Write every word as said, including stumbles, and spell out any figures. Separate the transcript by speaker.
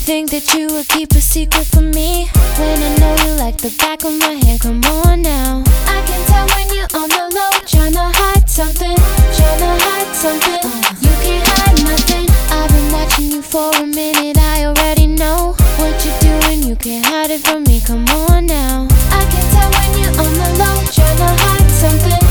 Speaker 1: think that you would keep a secret from me when I know you like the back of my hand? Come on now, I can tell when you're on the low, tryna hide something, tryna hide something. You can't hide nothing. I've been watching you for a minute, I already know what you're doing. You can't hide it from me, come on now.